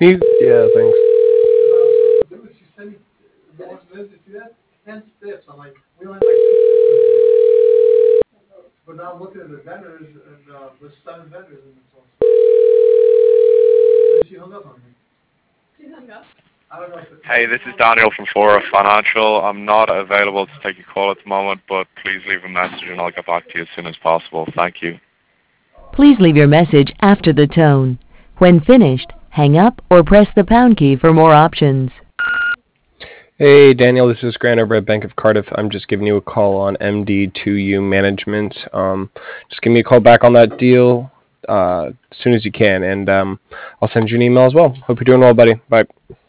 Can you? Yeah, thanks. She sent me the last minute. You see that? 10 steps. I'm like, we only have like 2 steps. But now I'm looking at the vendors, and there's 7 vendors in this one. She hung up on me. She hung up? I don't know if Hey, this is Daniel from Fora Financial. I'm not available to take a call at the moment, but please leave a message and I'll get back to you as soon as possible. Thank you. Please leave your message after the tone. When finished, hang up or press the pound key for more options. Hey, Daniel, this is Grant over at Bank of Cardiff. I'm just giving you a call on MD2U management. Just give me a call back on that deal as soon as you can, and I'll send you an email as well. Hope you're doing well, buddy. Bye.